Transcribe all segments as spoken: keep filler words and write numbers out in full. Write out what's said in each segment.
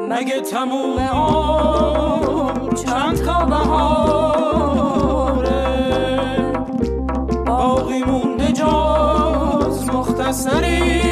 نگه تموم عمر چند تا بهاره باقی مونده جز مختصری.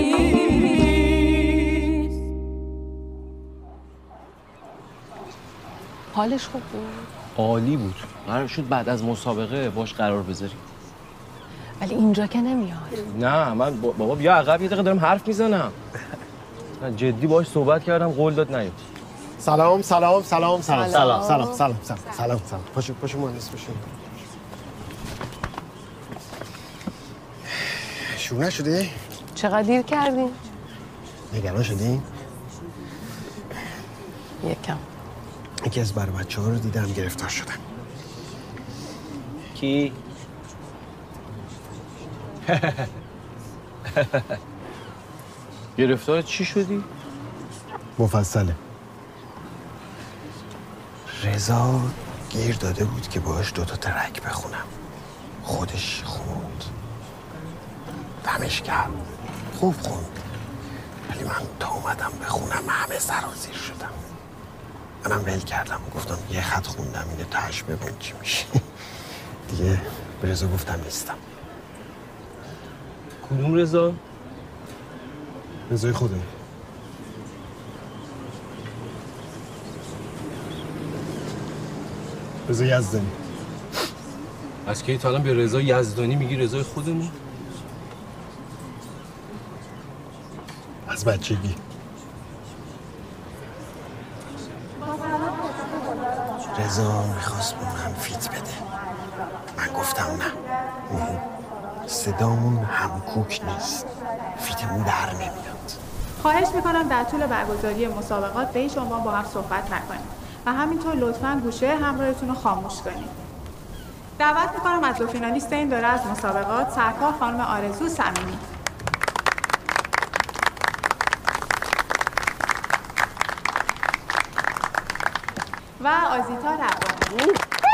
حالش خوب بود؟ عالی بود. قرار شد بعد از مسابقه باش قرار بذاریم. ولی اینجا که نمیاد. نه من بابا بیا عقب یه دقیقه دارم حرف میزنم. من جدی باش صحبت کردم قول داد نیاد. سلام سلام سلام سلام سلام سلام سلام سلام سلام سلام پاشو پاشو مهندس پاشو. شروع نشده؟ چقدر دیر کردین؟ نگران شدین؟ یکم. یکی از بر بچه ها رو دیدم گرفتار شدن. کی؟ گرفتار چی شدی؟ مفصله. رضا گیر داده بود که باهاش دوتا ترک بخونم. خودش خوند. دمش کرد. خوب خوند. ولی من تا اومدم بخونم همه سرازیر شدم. منم ول کردم و گفتم یه خط خوندم اینه تاش ببین چی میشه. دیگه به رضا گفتم نیستم. کدوم رضا؟ رضای خودم. رضا یزدانی. از کی تا الان به رضا یزدانی میگی رضای خودمون؟ از بچگی. رضا میخواست به من فیت بده. من گفتم نه. صدامون همکوک نیست. فیتمون در نمیاد. خواهش میکنم در طول برگزاری مسابقات به هیچ عنوان با هم صحبت نکنید و همینطور لطفاً گوشه همراهتون رو خاموش کنید. دعوت میکنم از دو فینالیست این دوره از مسابقات سرکار خانم آرزو صمیمی و آزیتا ربانی.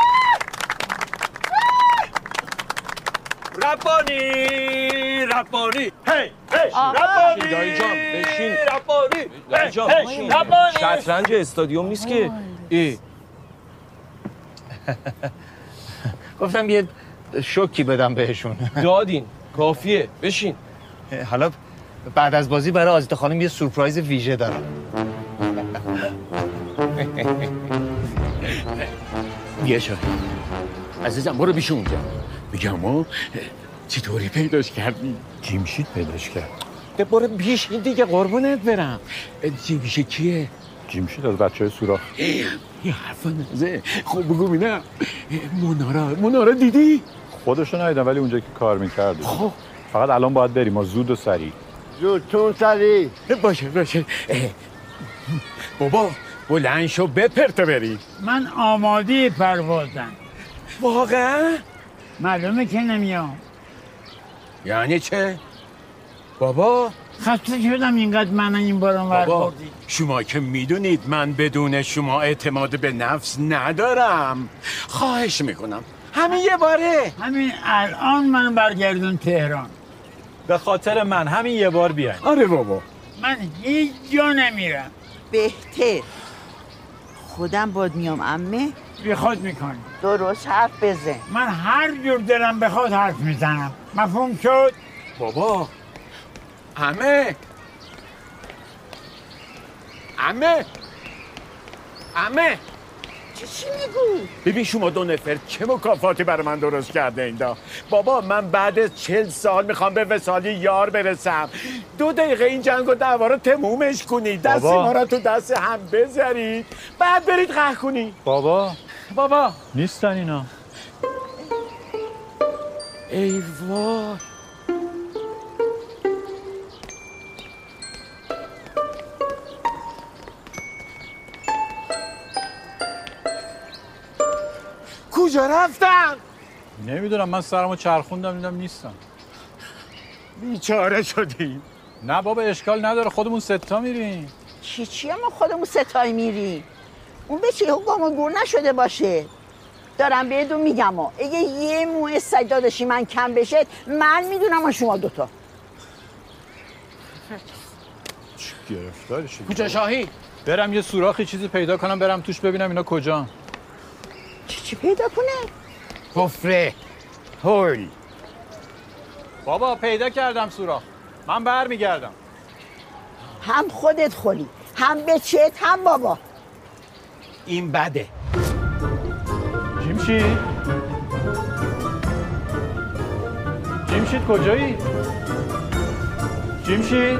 ربانی ربانی هی هی ربانی دایی جان بشین. ربانی دایی جان بشین. ربانی شطرنج استادیوم نیست که. ای گفتم یه شوکی بدم بهشون. دادین کافیه بشین. حالا بعد از بازی برای آزیتا خانم یه سورپرایز ویژه دارم. بیا شاهی عزیزم برو بیشون اونجا. میگم ما چطوری پیداش کردی؟ جیمشید پیداش کرد. برو بیشین دیگه قربونت برم. جیمشید کیه؟ جیمشید از بچه های سوراخ. یه حرف نزه. خب بگو بینم منارا منارا دیدی؟ خودشو ندیدم ولی اونجا که کار میکرد. خب فقط الان باید بریم ما زود و سریع. زودتون سریع باشه باشه. بابا بلند شو بپرته بری. من آماده پروازم. واقعا؟ معلومه که نمیام. یعنی چه؟ بابا خسته شدم اینقدر من این بارم ور بابا بردی. شما که میدونید من بدون شما اعتماد به نفس ندارم. خواهش میکنم همین یه باره. همین الان من برگردون تهران. به خاطر من همین یه بار بیاین. آره بابا من هیچ جا نمیرم. بهتر خودم باد میام عمه. بی خود میکنی. درست حرف بزن. من هر جور دلم بخواد حرف میزنم. مفهوم شد؟ بابا عمه عمه عمه چی چی میگو؟ ببین شما دو نفر چه مکافاتی برای من درست کرده این دا. بابا من بعد از چل سال میخوام به وصالی یار برسم. دو دقیقه این جنگ و دعوا رو تمومش کنید. دست ما رو تو دست هم بذارید بعد برید قهر کنید. بابا بابا نیستن اینا. ای وای کجا رفتن؟ نمیدونم من سرمو چرخوندم دیدم نیستن. بیچاره شدیم. نه بابا اشکال نداره خودمون ستا میریم. چی چی ما خودمون ستایی میریم؟ اون به چه حقوق ما گور نشده باشه. دارم بهتون میگم ها اگه یه موه سگ داداشی من کم بشه من میدونم شما دوتا. گرفتاری شدی. کوچه شاهی برم یه سوراخی چیزی پیدا کنم برم توش ببینم اینا کجا. چی چی پیدا کنه؟ حفره هول. بابا پیدا کردم سوراخ. من برمیگردم. هم خودت خولی، هم بچت، هم بابا. این بده. جیمشید؟ جیمشید کجایی؟ جیمشید؟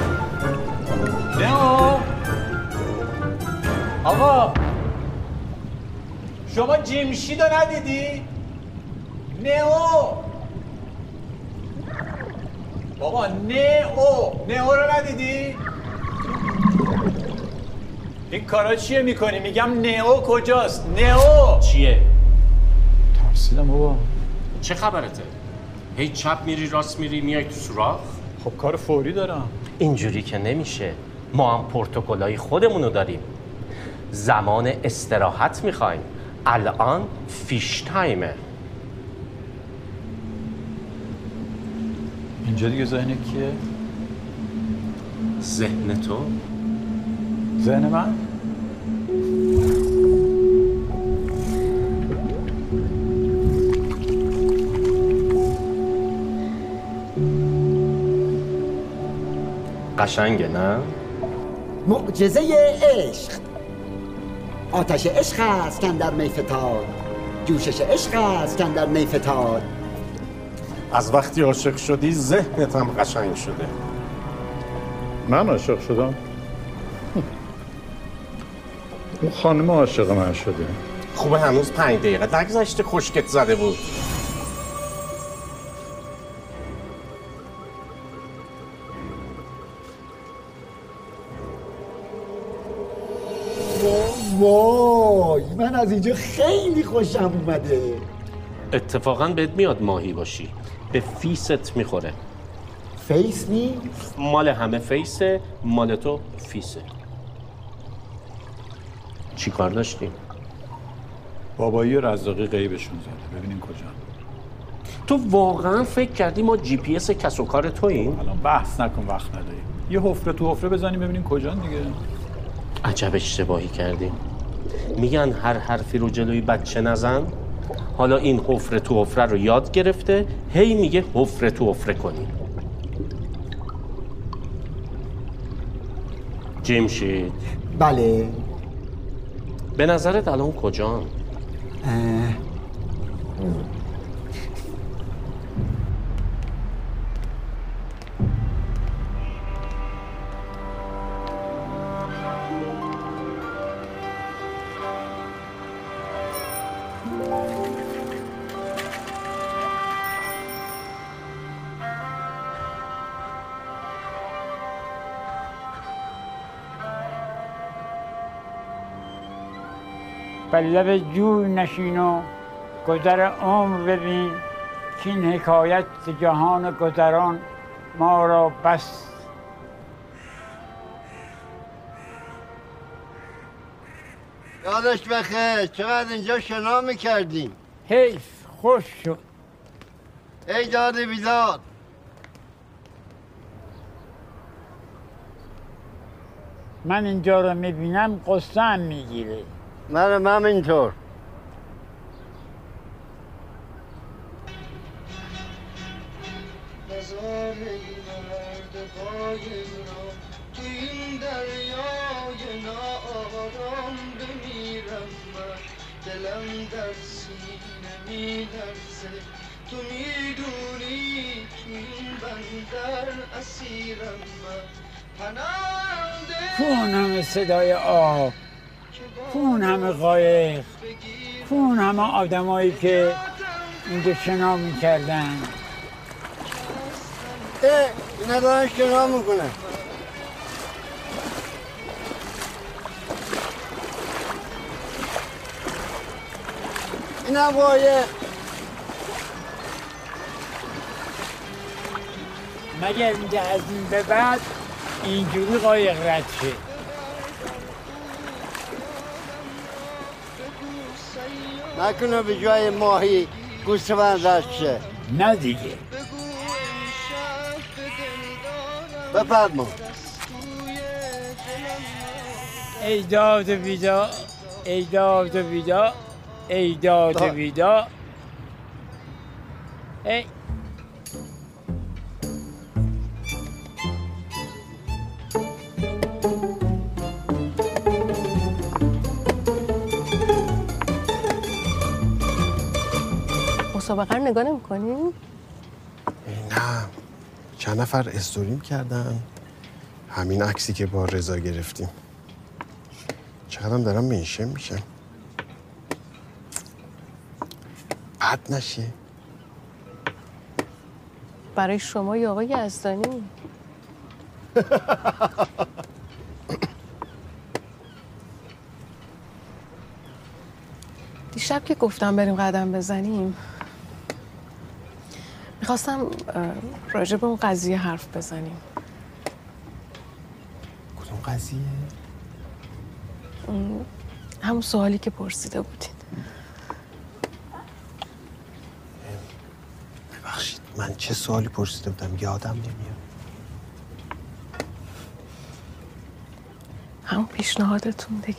نه آقا شما جیمشید رو ندیدی؟ نئو بابا نئو نئو رو ندیدی؟ این کارا چیه میکنی؟ میگم نئو کجاست؟ نئو چیه؟ ترسیدم بابا. چه خبرته؟ هی چپ میری راست میری میای تو سوراخ؟ خب کار فوری دارم. اینجوری که نمیشه. ما هم پروتکلای خودمونو داریم. زمان استراحت میخوایم. الان فیش تایمه. اینجا دیگه ذهن کیه؟ ذهن تو؟ ذهن من؟ قشنگه نه؟ معجزه عشق. آتش عشق است کن در می فتاد، جوشش عشق است کن در می فتاد. از وقتی عاشق شدی ذهنت هم قشنگ شده. من عاشق شدم؟ اون خانم عاشق من شده. خوبه هنوز پنج دقیقه نگذشته خشکت زده بود. وای من از اینجا خیلی خوشم اومده. اتفاقا بهت میاد ماهی باشی. به فیست میخوره. فیس می؟ مال همه فیسه، مال تو فیسه. چی کار داشتیم؟ بابایی و رزاقی غیبشون زده. ببینین کجا. تو واقعا فکر کردی ما جی پی اس کس و کار توییم؟ الان بحث نکن وقت نداریم. یه حفره تو حفره بزنیم ببینین کجان دیگه. عجب اشتباهی کردیم. میگن هر حرفی رو جلوی بچه نزن. حالا این حفره تو حفره رو یاد گرفته، هی میگه حفره تو حفره کنی. جیمشید. بله. به نظرت الان کجان؟ به لب جوی نشین و گذر عمر ببین که این حکایت جهان گذران ما را بس. یادش بخیر چقدر اینجا شنا میکردیم. حیف خوش شد. ای داد بیداد. من اینجا رو میبینم قصه هم میگیره. منم هم اینطور. تو این دریای ناآرام بمیرم من، دلم در سینه میلرزه. تو میدونی تو این بندر اسیرم من، پناهنده. کون همه صدای آب، کون همه قایق، کون همه آدمایی که اینجا شنا میکردن. اه اینا دارن شنا میکنن. اینا قایق. مگر اینجا از این به بعد اینجوری قایق رد شه. نکنه به جای ماهی گوسفند رد شه. نه دیگه. بفرما. ای داد و بیدا، ای داد و بیدا، ای داد و بیدا. ای مسابقه رو نگاه نمی کنی؟ نه چند نفر استوریم کردن همین عکسی که با رضا گرفتیم. چقدرم دارم منشن میشم. بد نشه برای شما یا آقای یزدانی. دیشب که گفتم بریم قدم بزنیم میخواستم راجع به اون قضیه حرف بزنیم. کدوم قضیه؟ همون سوالی که پرسیده بودین. ببخشید من چه سوالی پرسیده بودم یادم نمیاد. همون پیشنهادتون دیگه.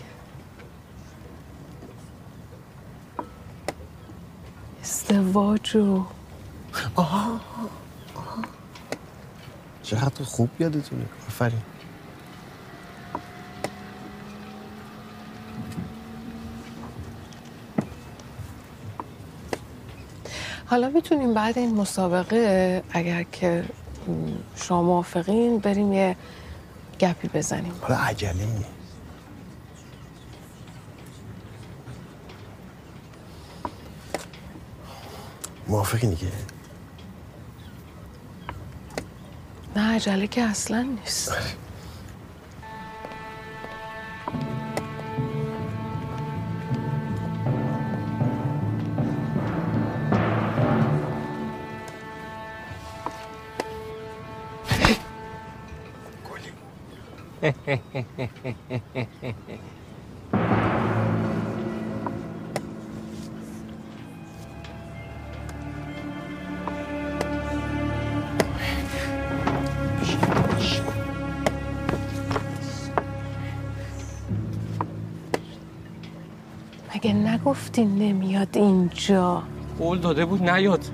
ازدواج و آها آها چقدر خوب یادتونه. آفرین. حالا میتونیم بعد این مسابقه اگر که شما موافقین بریم یه گپی بزنیم. حالا عجله نیست. موافقی دیگه؟ نه عجله که اصلا نیست. مگه نگفتی نمیاد اینجا؟ قول داده بود نیاد.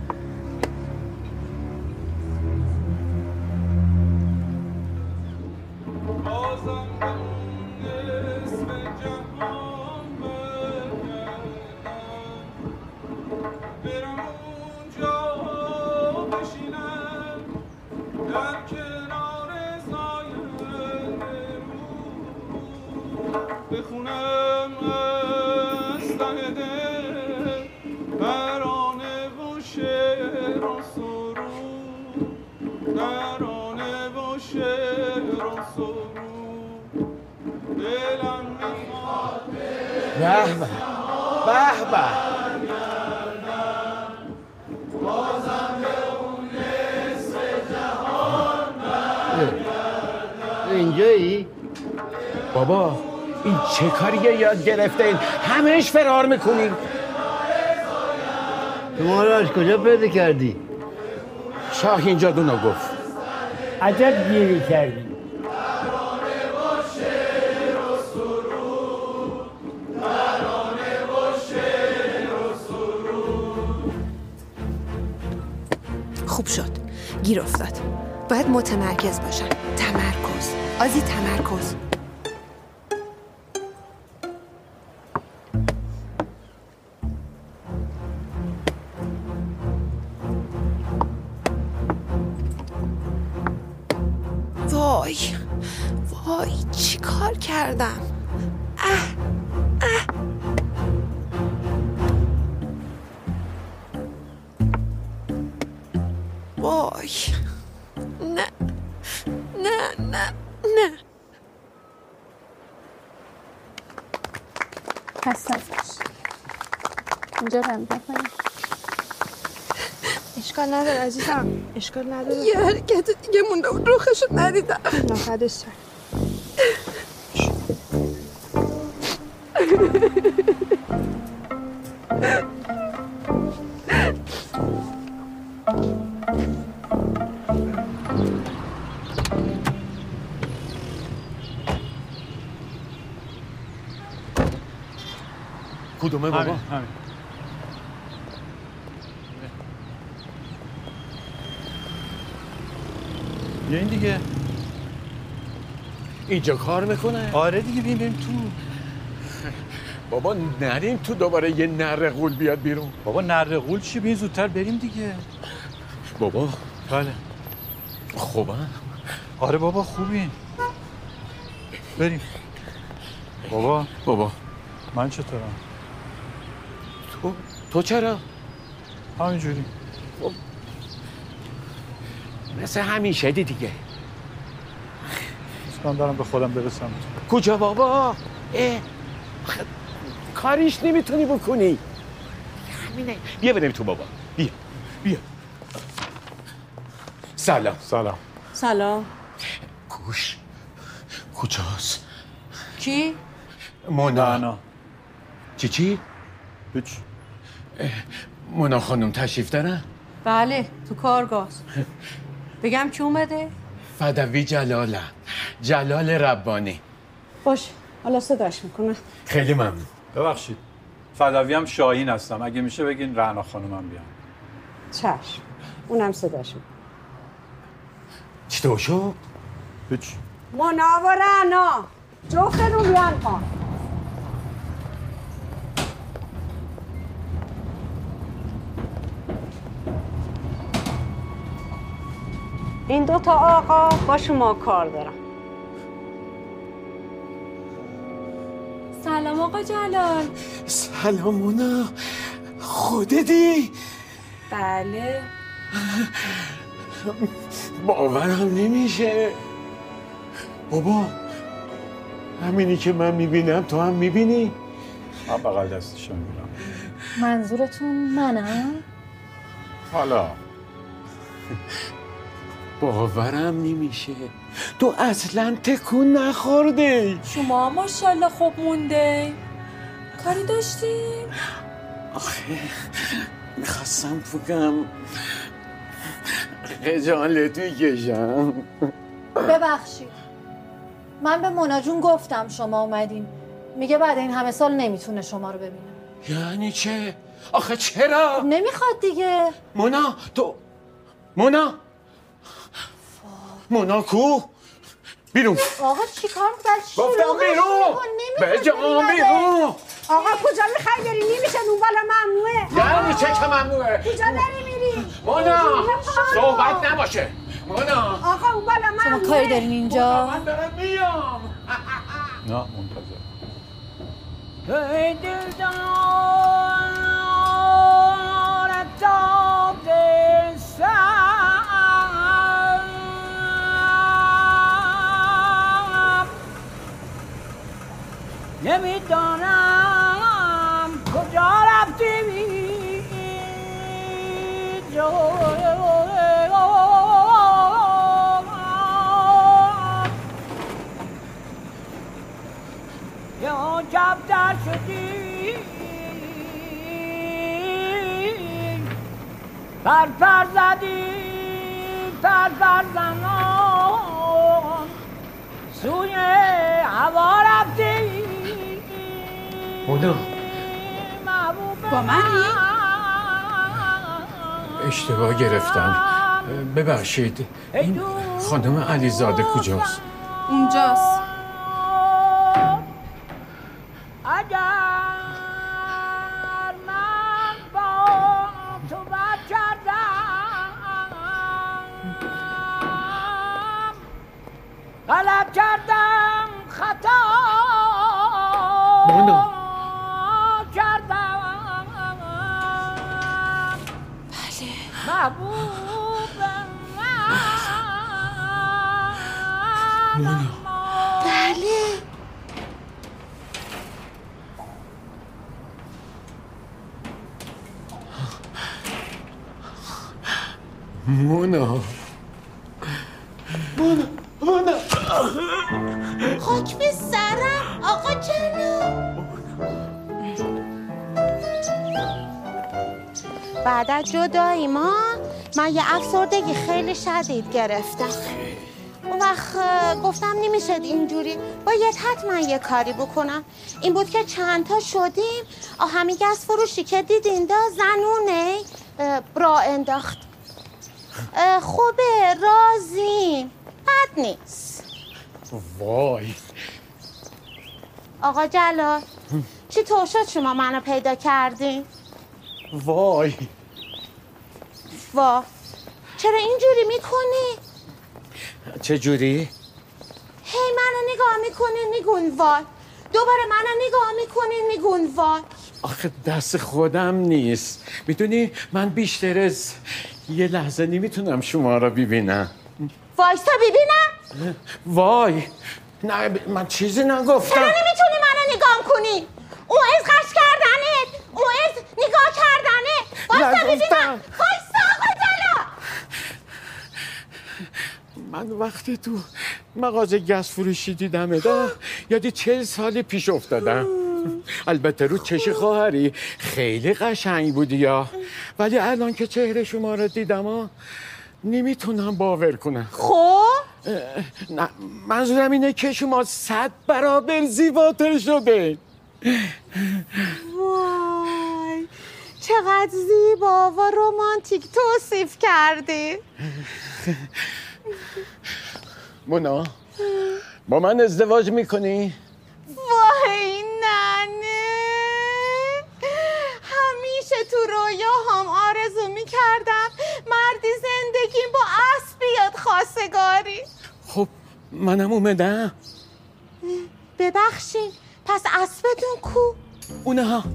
به به به به اینجایی؟ بابا این چه کاریه یاد گرفته این همهش فرار میکنی. شما رو از کجا پیدا کردی؟ شاه اینجا دونو گفت. عجب گیری کردی. خوب شد. گیر افتاد. باید متمرکز باشم. تمرکز. آزی تمرکز. وای وای چی کار کردم. اه اه وای نه نه نه نه هستم اینجا رم بفرم. اشکال نداره عزیزم اشکال نداره. یه حرکت دیگه مونده بود روخشو ندیدم. نفدش شد. کدومه بابا؟ همین همین. بیا این دیگه. اینجا کار میکنه؟ آره دیگه بیم بریم تو. بابا نریم تو دوباره یه نره غول بیاد بیرون. بابا نره غول چی؟ بیم زودتر بریم دیگه. بابا بله خوبم؟ آره بابا خوبین. بریم. بابا بابا من چطورم؟ تو تو چرا؟ همینجوری مثل همیشه دی دیگه. من دارم به خودم برسم. کجا بابا؟ اه کاریش نمیتونی بکنی. همینه. بیا بریم تو بابا. بیا بیا. سلام. سلام. سلام. گوش کجاست؟ کی؟ مونا. مونا. چی چی؟ هیچ. مونا خانم تشریف دارن؟ بله تو کارگاه. بگم کی اومده؟ فدوی جلاله. جلال ربانی. باش حالا صداش میکنم. خیلی ممنون. ببخشید فدوی هم شاهین هستم، اگه میشه بگین رعنا خانومم بیان. چشم اونم صداش میکنم. چطور شد؟ هیچ. مونا و رعنا جفتتون بیان کن. این دو تا آقا با شما کار دارم. سلام آقا جلال. سلام مونا. خودتی؟ بله. باورم نمیشه. بابا همینی که من میبینم تو هم میبینی؟ من بغل دستشو میبینم. منظورتون منم؟ حالا باورم نمیشه. تو اصلا تکون نخورده. شما ماشاءالله خوب مونده. کاری داشتیم؟ آخه میخواستم بگم خجالت میکشم. ببخشید من به مونا جون گفتم شما اومدین، میگه بعد این همه سال نمیتونه شما رو ببینه. یعنی چه؟ آخه چرا؟ نمیخواد دیگه. مونا تو مونا مونا کو؟ بیرون. آقا چی کار میکنی؟ گفتم بیرون. به جان بیرون. آقا کجا میخوای بری؟ نمیشه اون بالا ممنوعه. یعنی چه که ممنوعه؟ کجا داری میری؟ مونا صحبت نباشه. مونا آقا اون بالا ممنوعه. شما کاری دارین اینجا؟ من دارم میام. نه منتظر. ای دلدار تاب سر نمیدانم کجا رفتی یا کفتر شدی پر پر زدی پر پر زنان سوی هوا رفتی. مونا با منی؟ اشتباه گرفتم. ببخشید. این خانم علیزاده کجاست؟ اونجاست. اگر من با تو بد کردم غلط کردم خطا مونا کردم. بله محبوب من مونا بله مونا مونا مونا خاک به سرم آقا جلو. بعد از جدایی ما من یه افسردگی خیلی شدید گرفتم. اون وقت گفتم نمیشه اینجوری، باید حتما یه کاری بکنم. این بود که چند تا شدیم آهمی گز فروشی که دیدین دا زنونه برا انداخت. خوبه، راضیم، بد نیست. وای آقا جلال چطور شد شما منو پیدا کردین؟ وای وا چرا اینجوری میکنی؟ چه جوری؟ هی منو نگاه میکنین میگون وای، دوباره منو نگاه میکنین میگون وای. آخه دست خودم نیست، میدونی من بیشتر از یه لحظه نمیتونم شما را ببینم. وایستا ببینم؟ وای نه من چیزی نگفتم. چرا نمیتونی منو نگاه کنی؟ اون از قش کردنت، اون از نگاه کردنت. وایستا ببینم. وایستا آقا جلال. من وقتی تو مغازه گز فروشی دیدم ادا یادی چهل سال پیش افتادم. البته رو چش خواهری خیلی قشنگ بودی یا، ولی الان که چهره شما رو دیدم ها نمیتونم باور کنم. خب؟ نه منظورم اینه که شما صد برابر زیباتر شده. وای چقدر زیبا و رمانتیک توصیف کردی. مونا با من ازدواج میکنی؟ وای ننه، همیشه تو رویا هم آرزو میکردم مردی زندگیم با اسب بیاد خواستگاری. خب منم اومدم. ببخشین پس اسبتون کو؟ اونها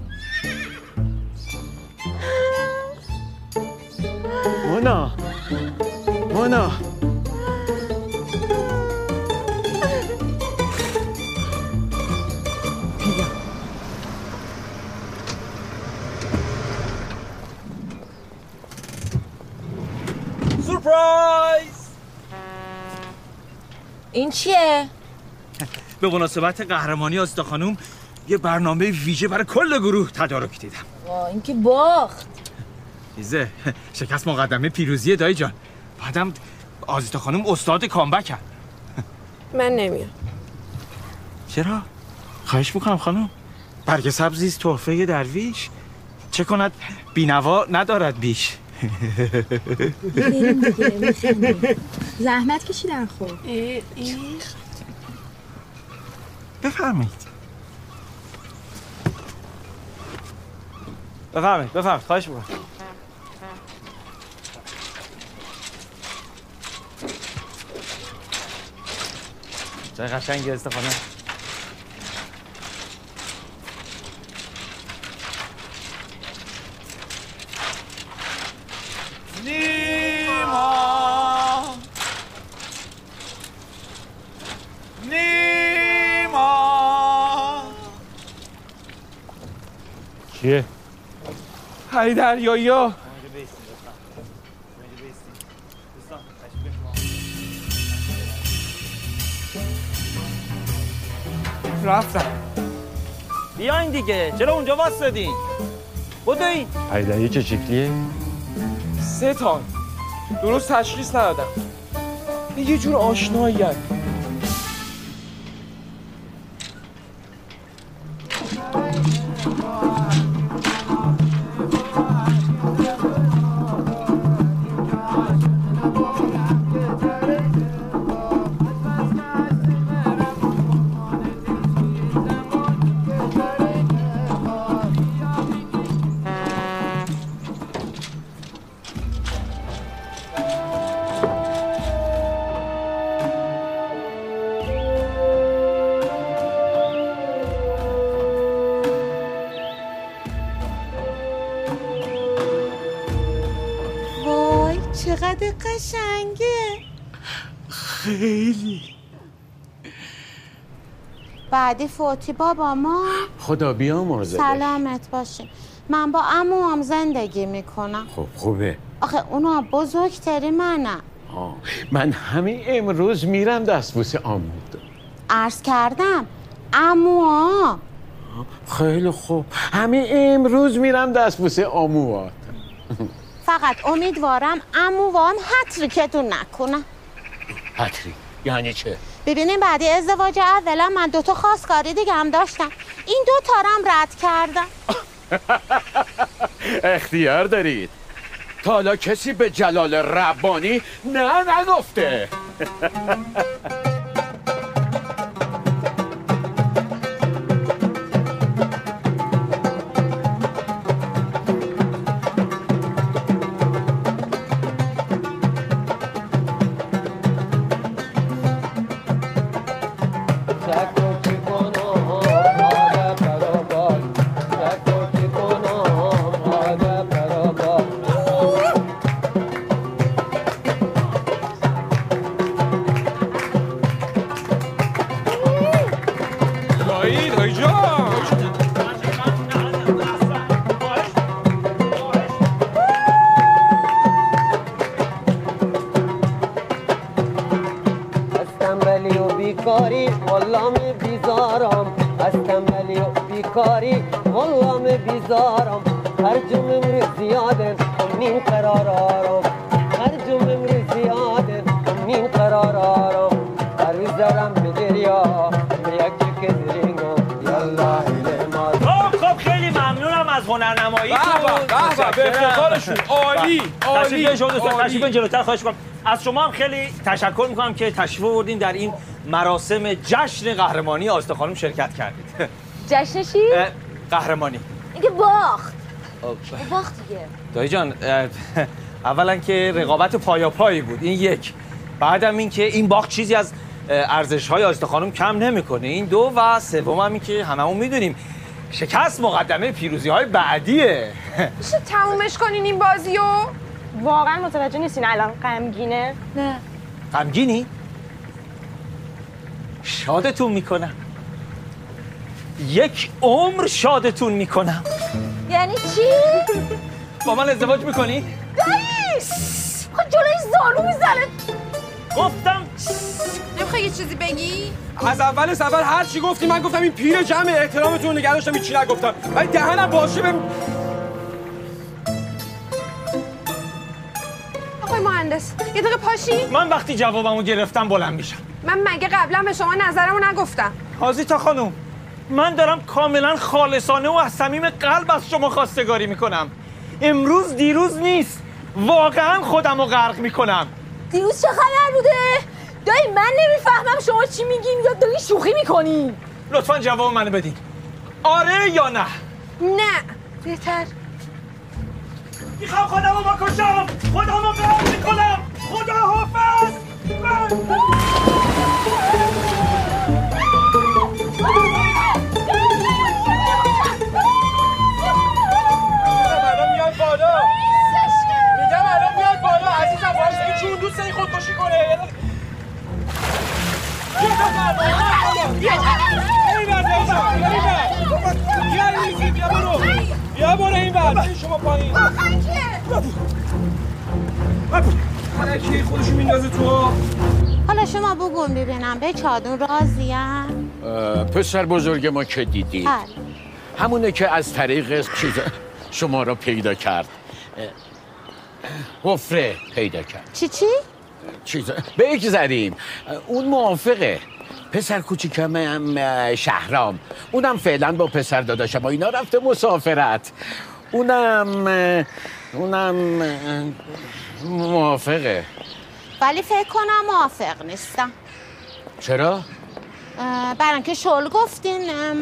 مونا مونا سورپرایز! این چیه؟ به مناسبت قهرمانی آزیتا خانم یه برنامه ویژه برای کل گروه تدارک دیدم. وا این که باخت. چیزه شکست مقدمه پیروزی دایی جان. بعدم آزیتا خانم استاد کامبک هم. من نمیام. چرا؟ خواهش میکنم خانم. برگ سبزیست تحفه درویش، چه کند بینوا ندارد بیش. بریم دیگه میخندیم. زحمت کشیدن خب. بفرمایید بفرمایید بفرمایید خواهش میکنم. چه قشنگی استفاده. نیما نیما چیه؟ های دریایی ها رفتم. بیاین دیگه، چرا اونجا واسدین؟ بدوین. هیدری چه شکلیه؟ سه تا درست تشخیص ندادم، یه جور آشنایی هست. چقدر قشنگه. خیلی. بعدی فوتی بابا ما. خدا بیامرزه. سلامت باشین. من با عموام زندگی میکنم. خب خوبه. آخه اونا بزرگتری منم. آه. من همین امروز میرم دستبوسه آمود. عرض کردم عموها. خیلی خوب، همین امروز میرم دستبوسه آموات. فقط امیدوارم عموام حتریکتون نکنه. حتری؟ یعنی چه؟ ببینیم بعدی ازدواج اولا من دوتا خواستگاری دیگه هم داشتم، این دو تارم رد کردم. اختیار دارید. تا حالا کسی به جلال ربانی نه نگفته. از شما هم خیلی تشکر میکنم که تشریف آوردین در این مراسم جشن قهرمانی آستا خانم شرکت کردید. جشن چی؟ قهرمانی. اینکه باخت. باخت دیگه. دایی جان اولا که رقابت پایاپایی بود، این یک. بعدم این که این باخت چیزی از ارزش‌های آستا خانم کم نمیکنه. این دو و سوم هم این که هممون میدونیم شکست مقدمه پیروزی‌های بعدیه. میشه تمومش کنین این بازیو؟ واقعا متوجه نیستین الان غمگینه؟ نه. غمگینی؟ شادتون میکنم. یک عمر شادتون میکنم. یعنی چی؟ با من ازدواج میکنی؟ دایی! خب جلوی زانو میزنه. گفتم نمیخوای یه چیزی بگی؟ از اول سفر هر چی گفتی من گفتم این پیر جمع احترامتون رو نگه داشتم، هیچ چی نگفتم. ولی دهنم باشه بهم. آقای مهندس یه دقیقه پاشی. من وقتی جوابمو گرفتم بلند میشم. من مگه قبلا به شما نظرمو نگفتم؟ حاضیتا خانم من دارم کاملا خالصانه و از صمیم قلب از شما خواستگاری میکنم. امروز دیروز نیست، واقعا خودمو غرق میکنم. دیروز چه خبر بوده؟ دایی من نمیفهمم شما چی میگین یا داری شوخی میکنین؟ لطفا جواب منو بدین، آره یا نه؟ نه. بهتر میخوام خودمو بکشم، خودمو غرق میکنم. خدا حافظ. الان میاد بالا. میگم الان میاد بالا عزیزم، واسه چون دوست این خودکشی کنه. بیا برو این بر شما پایین. کی خودشو میندازه تو. حالا شما بگون ببینم به چادون راضیم؟ پسر بزرگ ما که دیدی بله. همونه که از طریق چیز شما را پیدا کرد، حفره پیدا کرد. چی چی؟ چیز بیک زدیم. اون موافقه. پسر کوچیکم هم شهرام، اونم فعلا با پسر داداشم و اینا رفته مسافرت. اونم اونم موافقه. ولی فکر کنم موافق نیستم. چرا؟ برای اینکه شل گفتین. ام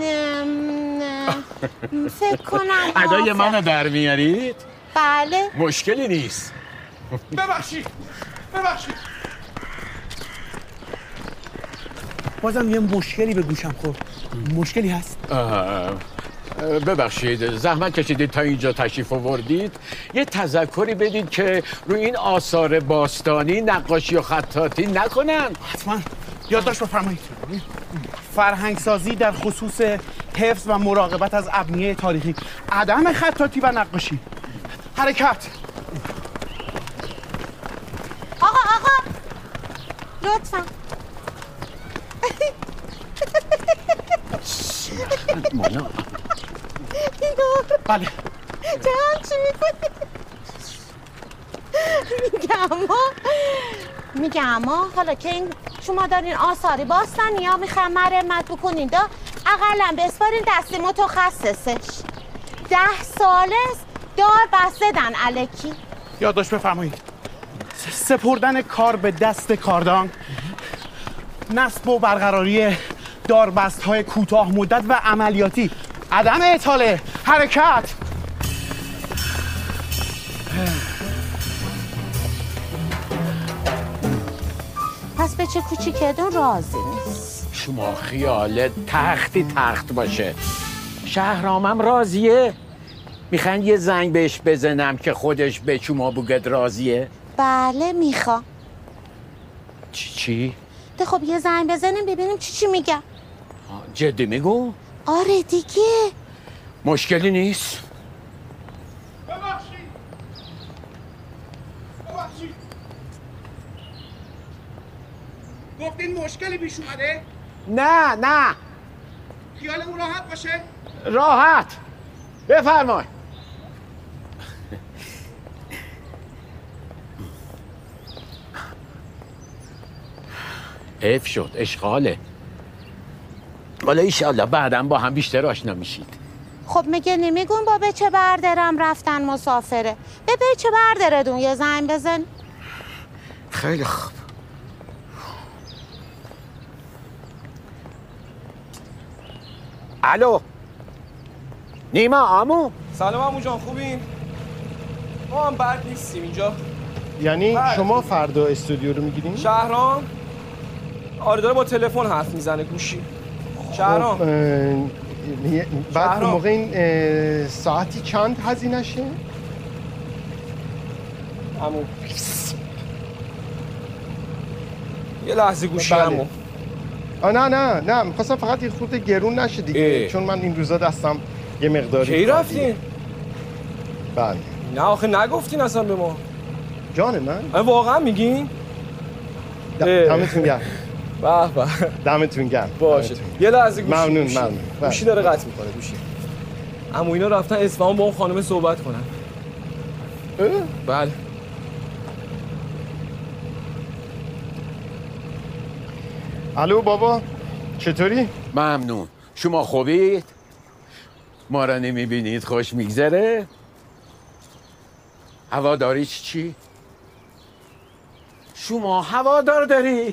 ام فکر کنم ادای منو در میارید؟ بله. مشکلی نیست. ببخشید ببخشید بازم یه مشکلی به گوشم خورد. مشکلی هست؟ ببخشید زحمت کشیدید تا اینجا تشریف آوردید. یه تذکری بدید که روی این آثار باستانی نقاشی و خطاطی نکنن. حتما یادداشت بفرمایید. فرهنگسازی در خصوص حفظ و مراقبت از ابنیه تاریخی، عدم خطاطی و نقاشی. حرکت. آقا آقا لطفا. بله. جان چی میکنی؟ میگم اما میگم اما حالا که این شما دارین آثاری باستانی یا میخوام مرمت بکنین دا اقلا بسپارین دست متخصصش. ده ساله است دار بستدن الکی. یادداشت بفرمایید. سپردن کار به دست کاردان، نصب و برقراری داربست‌های کوتاه مدت و عملیاتی، عدم اطاله، حرکت. پس به چه کوچیکدون راضی نیست. شما خیال تختی تخت باشه. شهرامم راضیه. میخوان یه زنگ بهش بزنم که خودش به شما بگد راضیه؟ بله میخوام. چی چی؟ ده خب یه زنگ بزنیم ببینیم چی چی میگم. جدی میگو؟ آره دیگه. مشکلی نیست. ببخشید. ببخشید. گفتین مشکلی پیش اومده؟ نه نه. خیالمون راحت باشه؟ راحت. بفرمای. اف شد اشغاله. حالا ایشالله بعدم با هم بیشتر آشنا میشید. خب میگه نمیگون با به چه بردارم رفتن مسافره. به به چه برداردون یه زنگ بزن. خیلی خوب. الو نیما عمو. سلام عمو جان خوبین؟ ما هم بد نیستیم اینجا. یعنی بله. شما فردا استودیو رو میگیرین؟ شهرام؟ آره داره با تلفن حرف میزنه گوشی. شهرام. خب بعد اون موقع این ساعتی چند هزینه‌شه؟ عمو یه لحظه گوشی بله. عمو. آه نه نه نه می‌خواستم فقط یه خورده گرون نشه دیگه اه. چون من این روزا دستم یه مقداری. کی رفتین؟ بله. نه آخه نگفتین اصلا به ما. جان من؟ واقعا میگین؟ دمتون گرم. به به. دمتون گرم. باشه. یه لحظه گوشی. ممنون گوشی. ممنون. گوشی داره قطع میکنه گوشی. عمو اینا رفتن اصفهان با اون خانم صحبت کنن. بله. الو بابا چطوری؟ ممنون. شما خوبید؟ ما را نمیبینید خوش میگذره؟ هواداریش چی؟ شما هوادار داری؟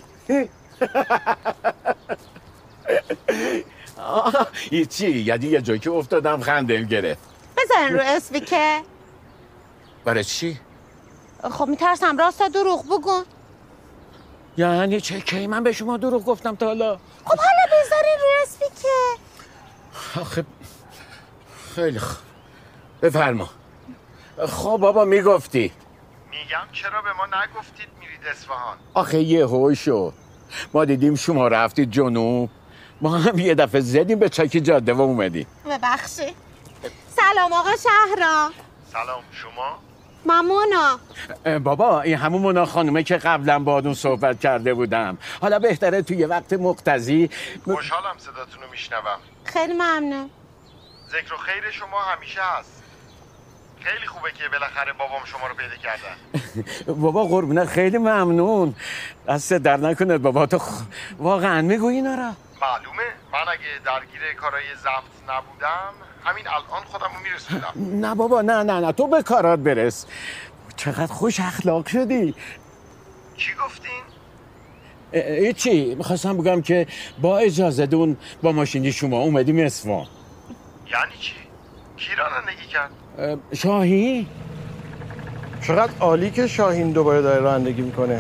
این چی؟ یعنی یه جایی که افتادم خندم گرفت. بزن رو اسپیکر. برای چی؟ خب میترسم راستا دروغ بگو. یعنی چه کی من به شما دروغ گفتم تا حالا؟ خب حالا بذارین رو اسپیکر. آخه خیلی خوب. بفرما. خب بابا میگفتی. میگم چرا به ما نگفتید میرید اصفهان؟ آخه یه هوی شد. ما دیدیم شما رفتید جنوب. ما هم یه دفعه زدیم به چک جاده و اومدیم. ببخشی. سلام آقا شهرام. سلام شما؟ مامونا. بابا این همون خانومه که قبلا با اون صحبت کرده بودم. حالا بهتره توی وقت مقتضی. خوشحالم صداتون رو میشنوم. خیلی ممنون. ذکر و خیر شما همیشه هست. خیلی خوبه که بالاخره بابام شما رو پیدا کردن. بابا قربونت خیلی ممنون. دست در نکنه بابا تو خ... واقعا میگویی اینا را؟ معلومه. من اگه درگیر کارهای ضبط نبودم همین الان خودم رو میرسوندم. نه بابا نه نه نه تو به کارات برس. چقدر خوش اخلاق شدی. چی گفتین؟ هیچی. میخواستم بگم که با اجازه دون با ماشینی شما اومدیم اصفهان. یعنی چی؟ کی رانندگی کرد؟ شاهین. چقدر عالی که شاهین دوباره داره رانندگی میکنه.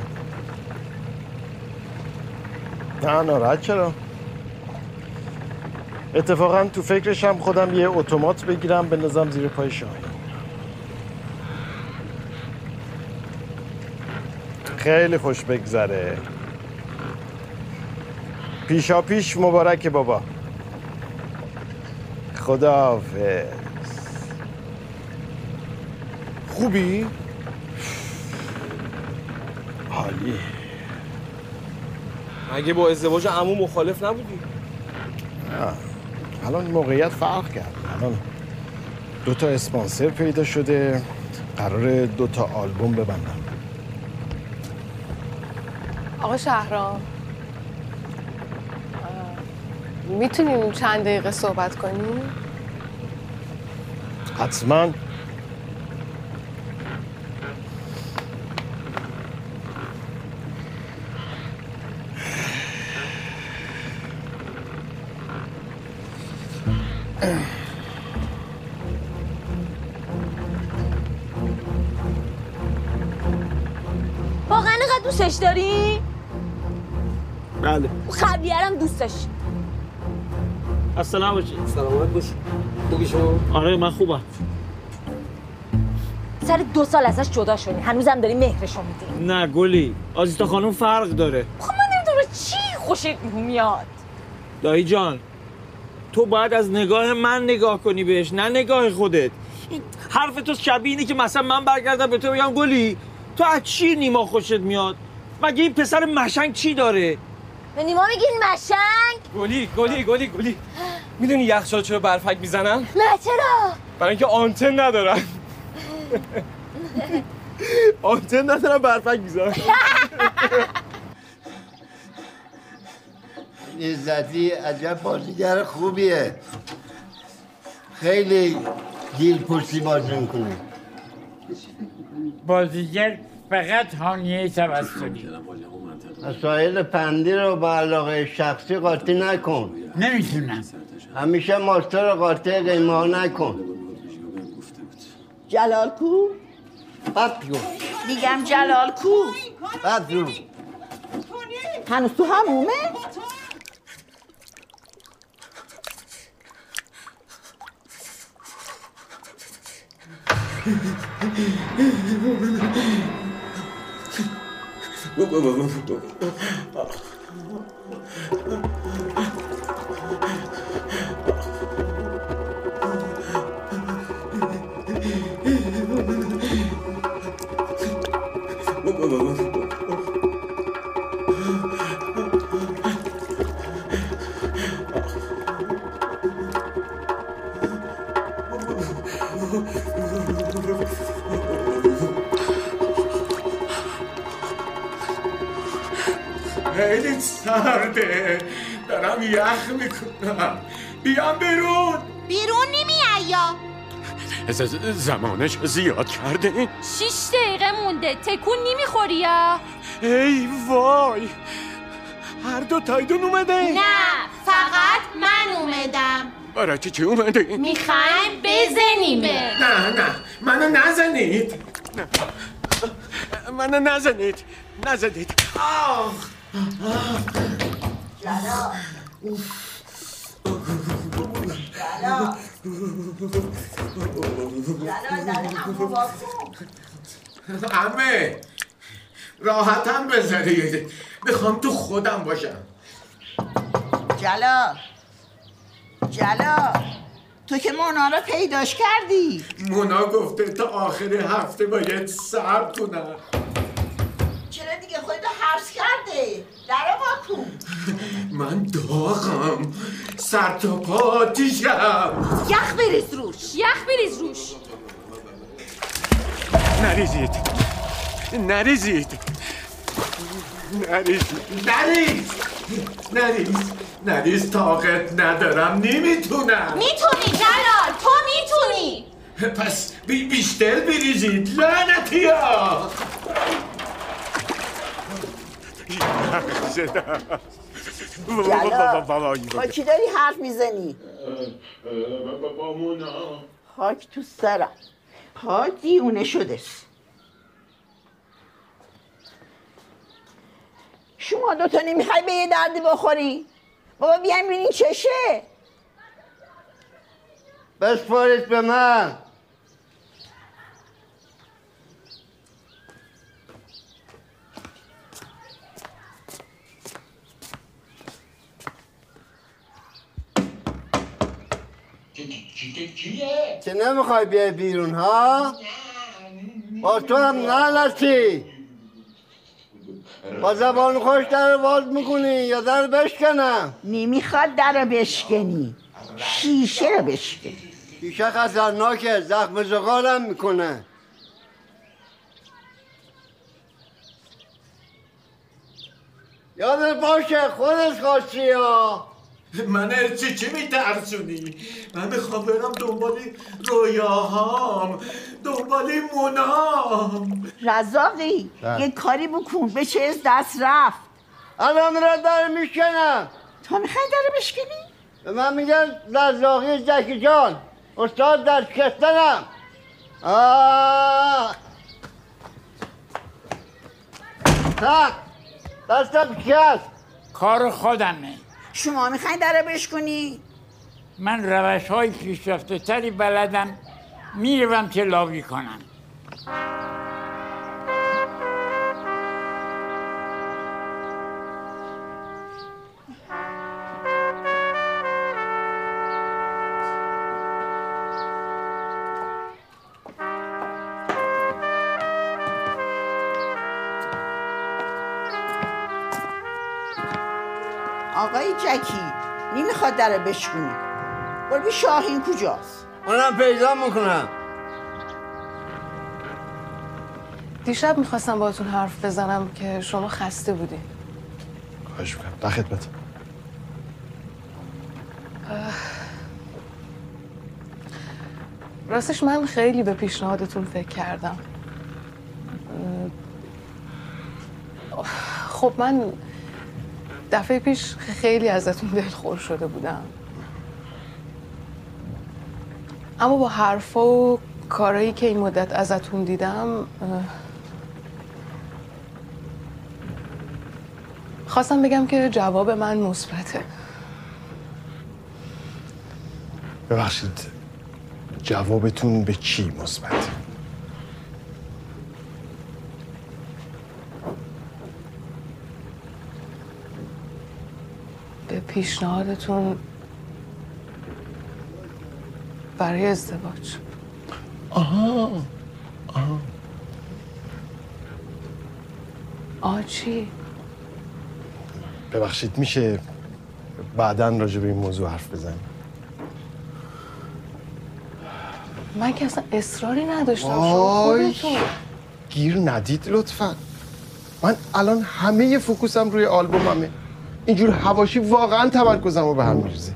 نه ناراحت چرا؟ اتفاقا تو فکرشم خودم یه اتومات بگیرم بندازم زیر پای شاهین. خیلی خوش بگذره. پیشا پیش مبارک بابا. خداحافظ. خوبی؟ عالی. مگه با ازدواج عمو مخالف نبودی؟ نه. الان موقعیت فرق کرد. الان دو تا اسپانسر پیدا شده. قراره دو تا آلبوم ببندم. آقا شهرام میتونیم چند دقیقه صحبت کنیم؟ حتما. واقعا اینقدر دوستش داری؟ بله. خبریرم دوست داشت. السلام علیکم. سلامت باشی. خوبی شما؟ آره من خوبم. سر دو سال ازش جدا شدی هنوزم داری مهرشو میدی. نه گلی، آزیتا خانم فرق داره. خب من نمیدونم چی خوشت میاد. دایی جان تو باید از نگاه من نگاه کنی بهش، نه نگاه خودت. حرف تو شبیه اینه که مثلا من برگردم به تو بگم گلی تو از چی نیما خوشت میاد؟ مگه این پسر مشنگ چی داره؟ به نیما میگین مشنگ؟ گلی گلی گلی گلی میدونی یخچال چرا برفک میزنن؟ نه چرا؟ برای اینکه آنتن ندارن. آنتن ندارن برفک میزنن. عزتی عجب بازیگر خوبیه، خیلی دیل پرسی بازی میکنه. بازیگر فقط هانیه توسلی. مسائل پندی رو با علاقه شخصی قاطی نکن. نمیتونم. همیشه ماستر قاطی قیمه ها نکن. جلال کو؟ بپیو میگم جلال کو؟ بپیو هنوز تو همومه؟ خیلی سرده، دارم یخ میکنم. بیام بیرون. بیرون نمیای یا؟ زمانش زیاد کرده. شیش دقیقه مونده تکون نمیخوری یا؟ ای وای، هر دو تایدون اومده؟ نه فقط من اومدم. برای چی چی اومده؟ میخوایم بزنیمه. نه نه منو نزنید. نه منو نزنید. نزنید. آه جلا جلا عمه راحتم بذارید، میخوام تو خودم باشم. جلا جلا تو که مونا رو پیداش کردی. مونا گفته تا آخر هفته باید صبر کنم. چرا دیگه خودتو حبس کرده؟ درو واکن. من داغم، سر تا پا آتیشم. یخ بریز روش، یخ بریز روش. نریزید نریزید نریز نریز نریز نریز طاقت ندارم، نمیتونم. میتونی جلال، تو میتونی. پس بی بیشتر بریزید لعنتی ها. جلا با کی داری حرف میزنی؟ با مونا. خاک تو سرم، ها دیونه شده. شما دوتا نمیخوای به یه دردی بخوری؟ بابا بیایم ببینین چشه. بسپارید به من. که نمیخوای بیای بیرون ها؟ با تو هم نلسی. با زبان خوش در باز میکنی یا در بشکنم؟ نمیخواد در بشکنی، شیشه رو بشکنی. شیشه خطرناکه، زخم زغالم میکنه. یادت باشه خودت خواستی ها. من چی چی میترسونی؟ من میخوام برم دنبال رویاهام، دنبال منام. رزاقی یه کاری بکن به چه از دست رفت. الان را داره میشکنم. تو میخوای داره بشکنی؟ به من میگن رزاقی زکی جان، استاد در شکستنم. آه تک دستم شکست. کار خودمه. شما میخواین داره بشکنی؟ من روش های پیشرفته تری بلدم، میروم که لابی کنم. آقای جکی نمیخواد داره بشکنی. برو شاهین کجاست؟ اونم پیدا میکنم. دیشب میخواستم باهاتون حرف بزنم که شما خسته بودین. خواهش میکنم. در خدمت. راستش من خیلی به پیشنهادتون فکر کردم. خب من دفعه پیش خیلی ازتون دلخور شده بودم، اما با حرفا و کارایی که این مدت ازتون دیدم خواستم بگم که جواب من مثبته. ببخشید، جوابتون به چی مثبت؟ به پیشنهادتون برای ازدواج. آها آها آه چی؟ ببخشید میشه بعداً راجع به این موضوع حرف بزنیم؟ من که اصلا اصراری نداشتم. شما وای، خودتون گیر ندید لطفاً. من الان همه فوکوسم روی آلبوممه. اینجور حواشی واقعا تمرکزم رو به هم میریزه.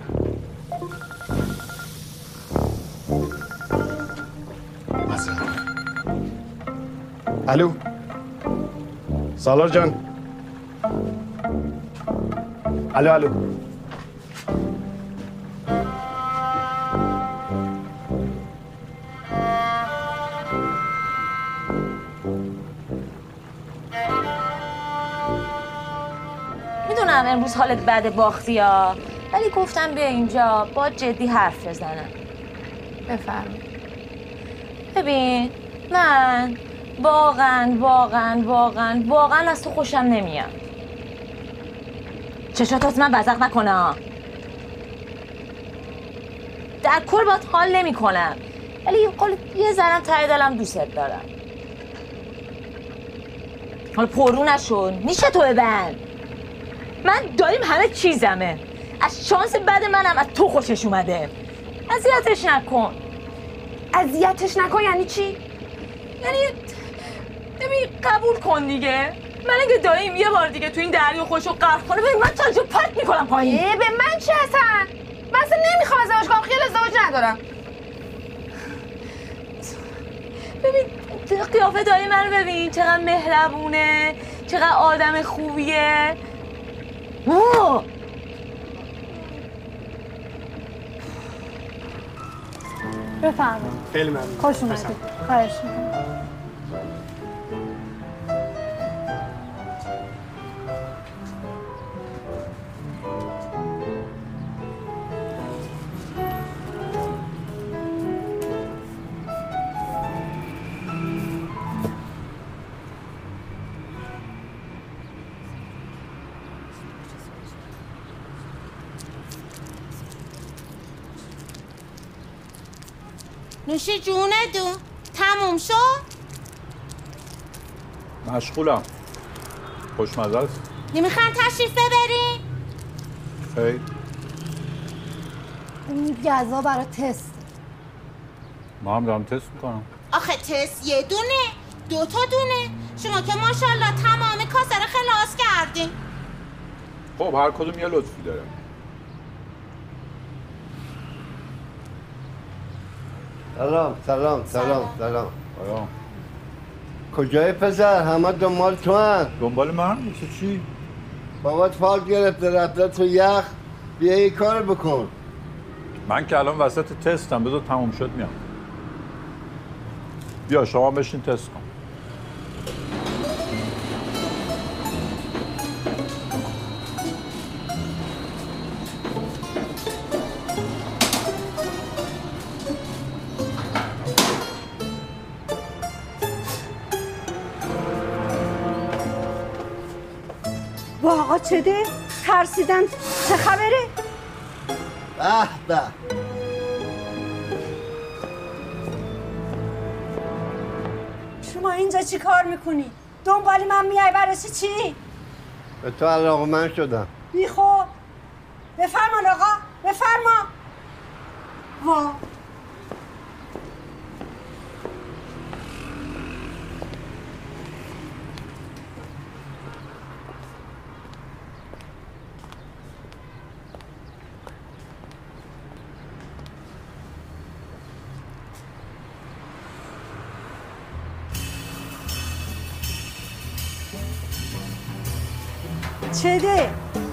مثلا الو سالار جان. الو الو میدونم امروز حالت بد باختی ها، ولی گفتم بیا اینجا با جدی حرف بزنم. بفرمایید. ببین من واقعا واقعا واقعا واقعا از تو خوشم نمیاد. چشات از من بزق نکنه. در کل باید حال نمی کنم، ولی یه ذرم ته دلم دوست دارم. حالا پرو نشون نیشه تو ببند. من داریم همه چیزمه. از شانس بد منم از تو خوشش اومده. اذیتش نکن. اذیتش نکن یعنی چی؟ یعنی ببین قبول کن دیگه. من اگه داییم یه بار دیگه تو این دریا خوشو غرق کنه، ببین من تا جو پرت میکنم پایین. به من چه اصلا؟ من اصلا نمیخوام ازدواج کنم، خیلی ازدواج ندارم. ببین قیافه دایی من ببین چقدر مهربونه، چقدر آدم خوبیه. اوه. بفرمایید. خیلی ممنون. خوش اومدید. خواهش می‌کنم. نوش جونه دو تموم شد؟ مشغولم. خوشمزه است. نمیخوان تشریف ببرین؟ خیر. این غذا برای تست. ما هم دارم تست میکنم. آخه تست یه دونه دو تا دونه. شما که ماشاءالله تمام کاسه رو خلاص کردین. خب هر کدوم یه لطفی داره. سلام سلام سلام سلام سلام کجای پسر؟ همه دنبال تو هن دنبال من؟ مثل چی؟ بابات فال گرفته رفته تو یخ بیا یه کار بکن. من که الان وسط تستم، بذار تموم شد میام. بیا شما بشین تست کن. با آقا چه ده؟ ترسیدم. چه خبره؟ به به شما اینجا چی کار میکنی؟ دنبال من میای برای چی؟ به تو علاقه‌مند شدم. بی خوب بفرمان آقا بفرما. وا چه ده؟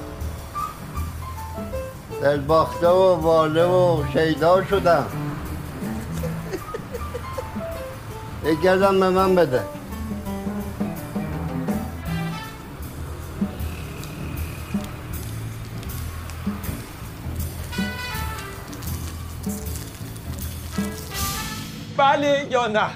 دلباخته و واله و شیدا شدم. یک گردم به من بده. بله یا نه؟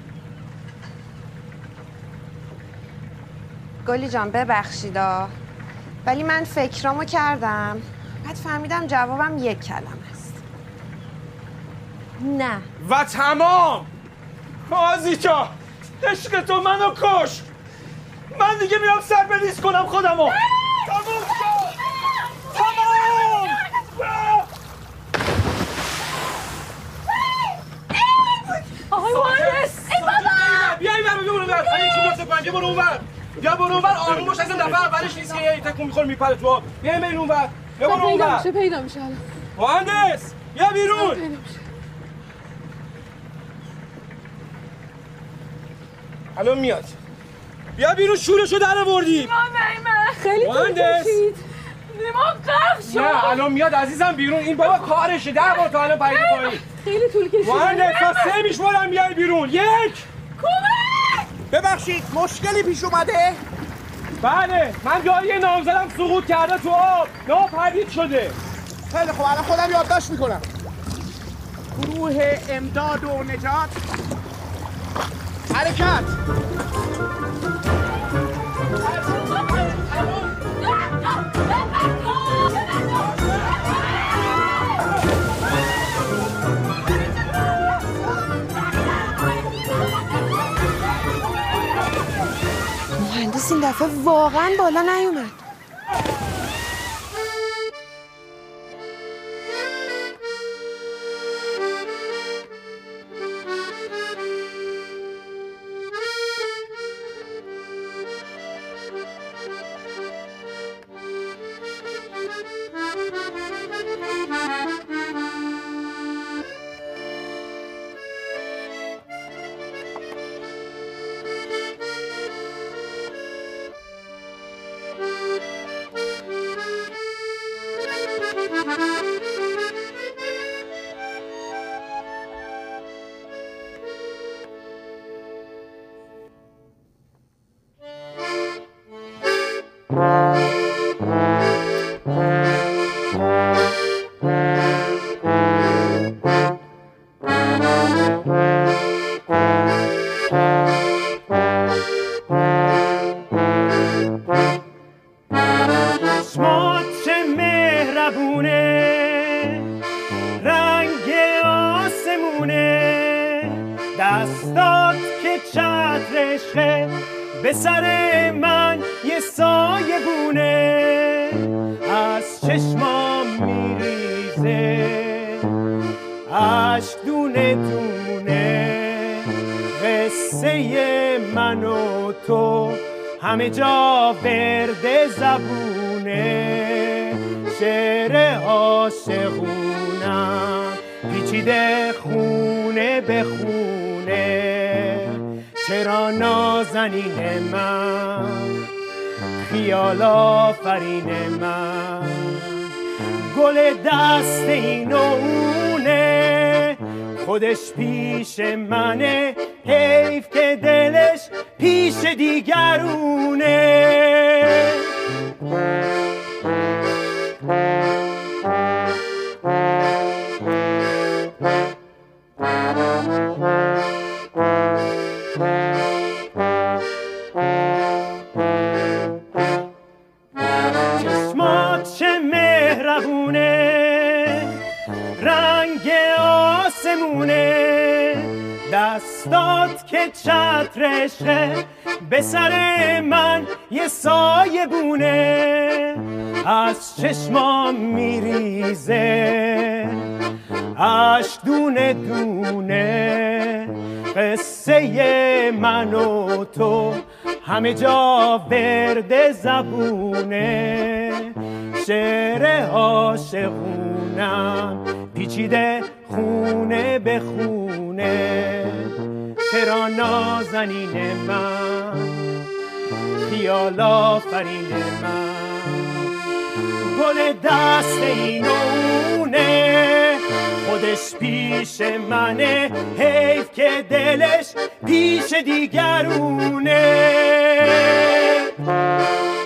گلی جان ببخشیدا، ولی من فکرامو کردم بعد فهمیدم جوابم یک کلمه است. نه. و تمام. آزیتا عشق تو منو کش. من دیگه میرم سر بریز کنم خودمو. تمام شد. تمام. آقای مهندس ای بابا بیا این ور بیا اون ور. این چی واسه پنجه برو اون ور. بیا برو اون ور آروم باش، از این دفعه اولش نیست که یه تکون میخور میپره تو آب. بیا این اون ور. بیا برو اون ور. چه پیدا میشه الان؟ مهندس بیا بیرون. الان میاد. بیا بیرون شورشو در آوردیم. خیلی طول مهندس. کشید. نیما غرق شد. نه الان میاد عزیزم بیرون. این بابا کارشه. ده بار تا الان پرید پایین. خیلی طول کشید. مهندس تا سه میشمارم بیای بیرون. یک. کمک. ببخشید مشکلی پیش اومده؟ بله من جایی نامزدم سقوط کرده تو آب. ناپدید شده. خیلی خوب الان خودم یادداشت میکنم. گروه امداد و نجات حرکت. مهندس این دفعه واقعا بالا نیومد. به سر من یه سایه بونه از چشمام میریزه عشق دونه دونه قصه من و تو همه جا ورد زبونه شعر عاشقونم پیچیده خونه خونه به خونه. چرا نازنین من، خیال آفرین من، گل دست این و اونه، خودش پیش منه، حیف که دلش پیش دیگرونه. چشمات چه مهربونه، رنگ آسمونه، دستات که چترشه، به سر من یه سایه بونه. از چشمام میریزه عشق دونه دونه، قصه من و تو همه جا ورد زبونه. شعر عاشقونم پیچیده خونه به خونه. چرا نازنین من، خیال آفرین من، گل دست اینونه، خودش پیش منه، حیف که دلش پیش دیگرونه.